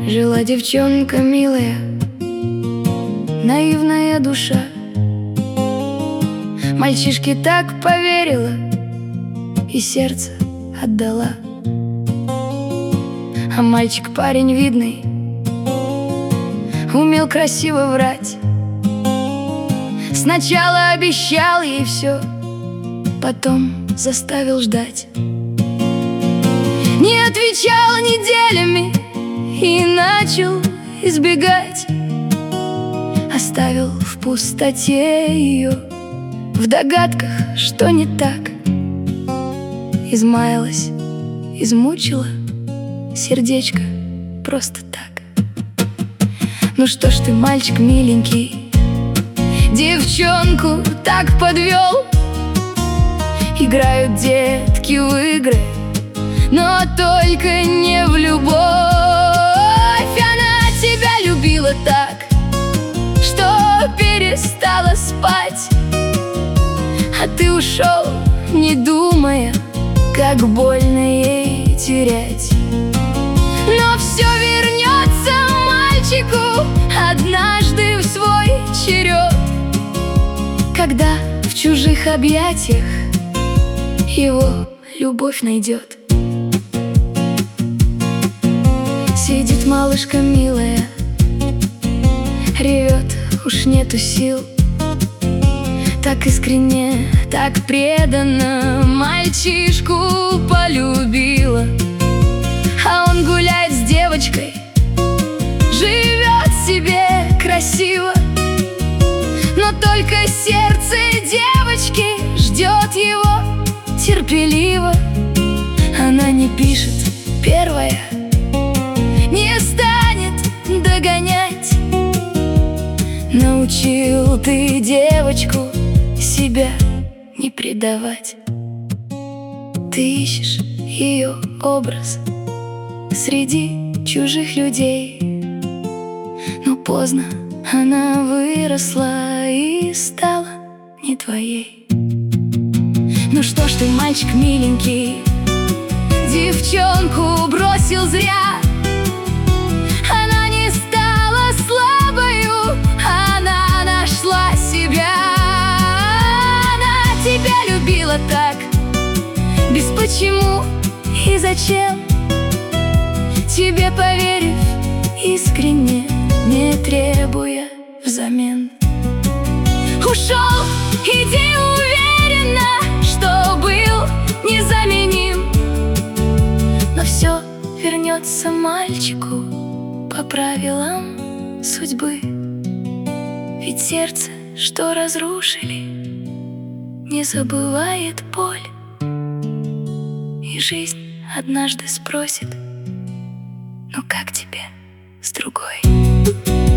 Жила девчонка милая, наивная душа. Мальчишке так поверила и сердце отдала. А мальчик парень видный, умел красиво врать. Сначала обещал ей все, потом заставил ждать. Не отвечал неделями и начал избегать. Оставил в пустоте ее, в догадках, что не так. Измаялась, измучила сердечко просто так. Ну что ж ты, мальчик миленький, девчонку так подвел. Играют детки в игры, но только не в любовь. Она тебя любила так, что перестала спать. А ты ушел, не думая, как больно ей терять. Но все вернется мальчику однажды в свой черед, когда в чужих объятиях его любовь найдет. Сидит малышка милая, ревет, уж нету сил. Так искренне, так преданно мальчишку полюбила. А он гуляет с девочкой, живет себе красиво. Но только сердце девочки ждет его терпеливо. Она не пишет первая, не станет догонять. Научил ты девочку себя не предавать. Ты ищешь ее образ среди чужих людей, но поздно, она выросла и стала не твоей. Ну что ж ты, мальчик миленький, девчонку бросил зря. Она не стала слабою, она нашла себя. Она тебя любила так, без почему и зачем, тебе поверив искренне, не требуя взамен. Ушел, иди уверенно, что был незаменим. Но все вернется мальчику по правилам судьбы. Ведь сердце, что разрушили, не забывает боль. И жизнь однажды спросит: ну как тебе с другой?